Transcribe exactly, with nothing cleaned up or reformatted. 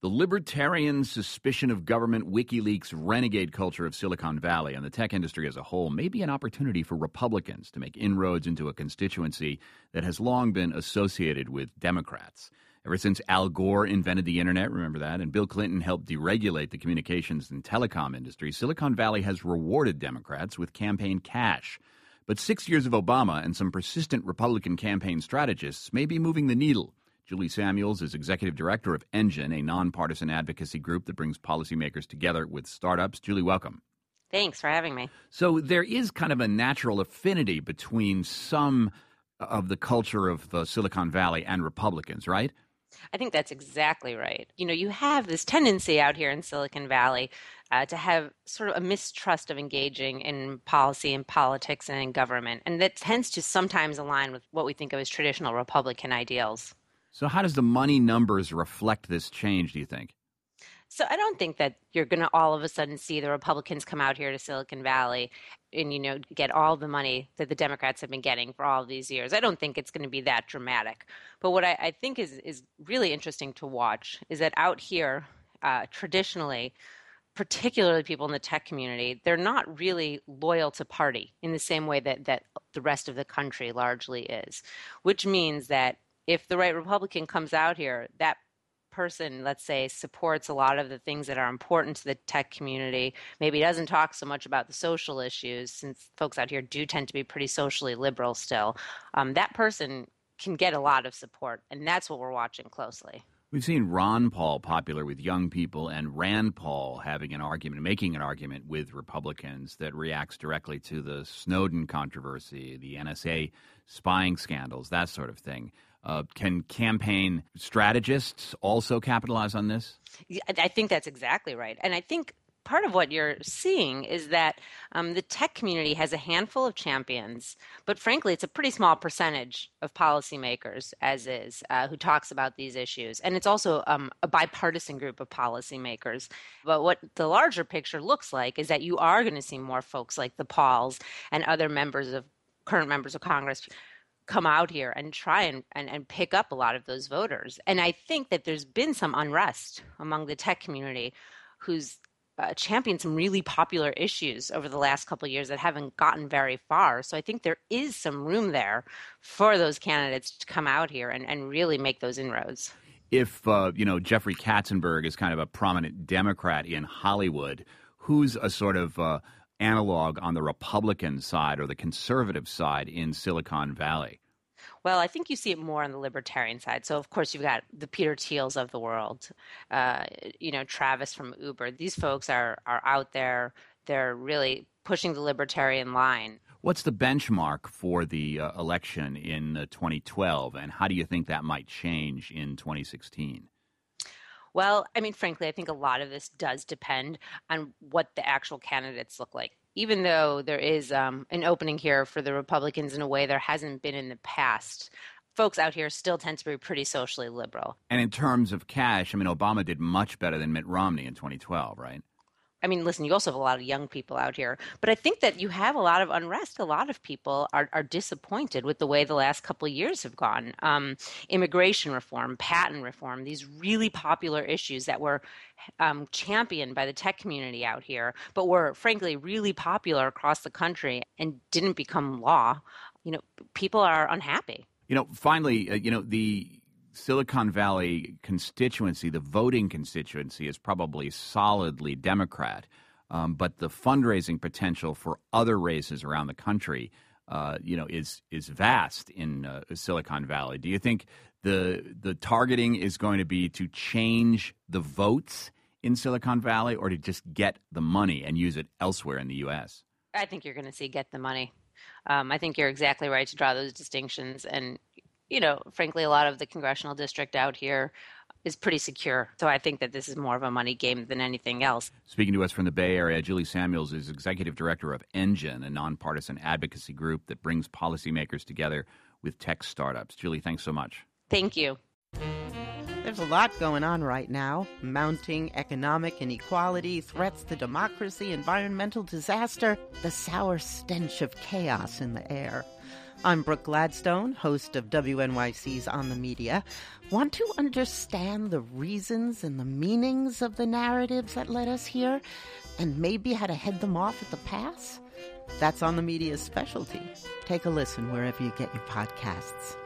The libertarian suspicion of government, WikiLeaks renegade culture of Silicon Valley and the tech industry as a whole may be an opportunity for Republicans to make inroads into a constituency that has long been associated with Democrats. Ever since Al Gore invented the internet, remember that, and Bill Clinton helped deregulate the communications and telecom industry, Silicon Valley has rewarded Democrats with campaign cash. But six years of Obama and some persistent Republican campaign strategists may be moving the needle. Julie Samuels is executive director of Engine, a nonpartisan advocacy group that brings policymakers together with startups. Julie, welcome. Thanks for having me. So there is kind of a natural affinity between some of the culture of the Silicon Valley and Republicans, right? I think that's exactly right. You know, you have this tendency out here in Silicon Valley uh, to have sort of a mistrust of engaging in policy and politics and in government. And that tends to sometimes align with what we think of as traditional Republican ideals. So how does the money numbers reflect this change, do you think? So I don't think that you're going to all of a sudden see the Republicans come out here to Silicon Valley and, you know, get all the money that the Democrats have been getting for all of these years. I don't think it's going to be that dramatic. But what I, I think is, is really interesting to watch is that out here, uh, traditionally, particularly people in the tech community, they're not really loyal to party in the same way that, that the rest of the country largely is, which means that if the right Republican comes out here, that person, let's say, supports a lot of the things that are important to the tech community, maybe doesn't talk so much about the social issues, since folks out here do tend to be pretty socially liberal still, um, that person can get a lot of support, and that's what we're watching closely. We've seen Ron Paul popular with young people and Rand Paul having an argument, making an argument with Republicans that reacts directly to the Snowden controversy, the N S A spying scandals, that sort of thing. Uh, can campaign strategists also capitalize on this? I think that's exactly right. And I think part of what you're seeing is that um, the tech community has a handful of champions, but frankly, it's a pretty small percentage of policymakers, as is, uh, who talks about these issues. And it's also um, a bipartisan group of policymakers. But what the larger picture looks like is that you are going to see more folks like the Pauls and other members of current members of Congress come out here and try and, and, and pick up a lot of those voters. And I think that there's been some unrest among the tech community who's uh, championed some really popular issues over the last couple of years that haven't gotten very far. So I think there is some room there for those candidates to come out here and, and really make those inroads. If, uh, you know, Jeffrey Katzenberg is kind of a prominent Democrat in Hollywood, who's a sort of uh, analog on the Republican side or the conservative side in Silicon Valley? Well, I think you see it more on the libertarian side. So, of course, you've got the Peter Thiels of the world, uh, you know, Travis from Uber. These folks are are out there. They're really pushing the libertarian line. What's the benchmark for the uh, election in uh, twenty twelve, and how do you think that might change in twenty sixteen? Well, I mean, frankly, I think a lot of this does depend on what the actual candidates look like. Even though there is um, an opening here for the Republicans in a way there hasn't been in the past, folks out here still tend to be pretty socially liberal. And in terms of cash, I mean, Obama did much better than Mitt Romney in twenty twelve, right? I mean, listen, you also have a lot of young people out here, but I think that you have a lot of unrest. A lot of people are, are disappointed with the way the last couple of years have gone. Um, immigration reform, patent reform, these really popular issues that were um, championed by the tech community out here, but were frankly really popular across the country and didn't become law. You know, people are unhappy. You know, finally, uh, you know, the Silicon Valley constituency, the voting constituency, is probably solidly Democrat, um, but the fundraising potential for other races around the country, uh, you know, is is vast in uh, Silicon Valley. Do you think the the targeting is going to be to change the votes in Silicon Valley, or to just get the money and use it elsewhere in the U S? I think you're going to see get the money. Um, I think you're exactly right to draw those distinctions. And you know, frankly, a lot of the congressional district out here is pretty secure. So I think that this is more of a money game than anything else. Speaking to us from the Bay Area, Julie Samuels is executive director of Engine, a nonpartisan advocacy group that brings policymakers together with tech startups. Julie, thanks so much. Thank you. There's a lot going on right now. Mounting economic inequality, threats to democracy, environmental disaster, the sour stench of chaos in the air. I'm Brooke Gladstone, host of W N Y C's On the Media. Want to understand the reasons and the meanings of the narratives that led us here, and maybe how to head them off at the pass? That's On the Media's specialty. Take a listen wherever you get your podcasts.